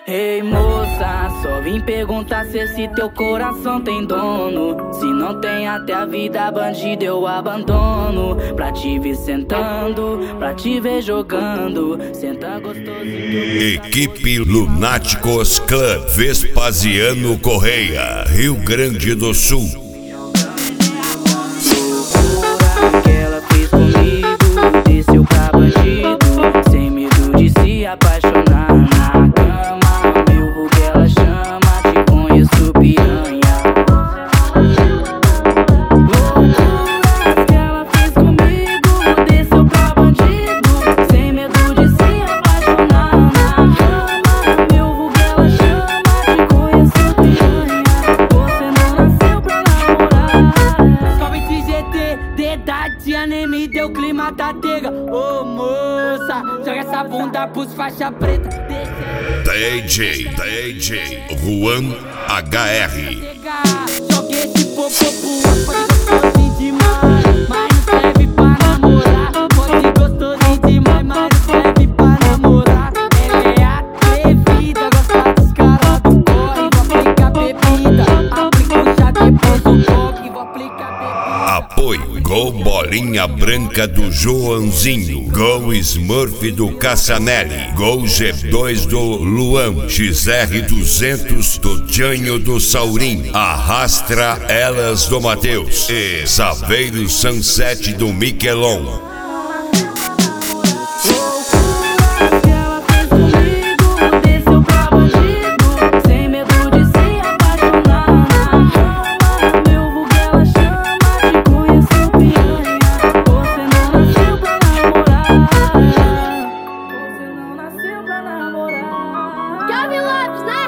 Ei moça, só vim perguntar se esse teu coração tem dono. Se não tem, até a vida bandida eu abandono. Pra te ver sentando, pra te ver jogando. Senta gostosinho. Equipe Lunáticos Clã Vespasiano Correia, Rio Grande do Sul. Loucura que ela fez comigo, desceu pra bandido, sem medo de se apaixonar. Na cama, meu vulgo ela chama, te conheço piranha. Loucuras que ela fez comigo, desceu pra bandido, sem medo de se apaixonar. Na cama, meu vulgo ela chama, te conheço piranha. Você não nasceu pra namorar. Sobe GT, dedadinha, nem me deu clima da tega. Ô moça, joga essa bunda pros faixa preta. DJ Juan HR. Joguei esse popô pro pode gostosinho demais, mas não serve pra namorar. Pode gostosinho demais, mas não serve pra namorar. Ela é atrevida, gosta descarado, corre, vou aplicar bebida. Aplica o chá, depois o coque, vou aplicar bebida. Apoio Gol Bolinha Branca do Joãozinho, Gol Smurf do Cassanelli, Gol G2 do Luan, XR200 do Janho do Saurim, Arrastra Elas do Mateus e Saveiro Sunset do Miquelon. Calvin Lopes, né?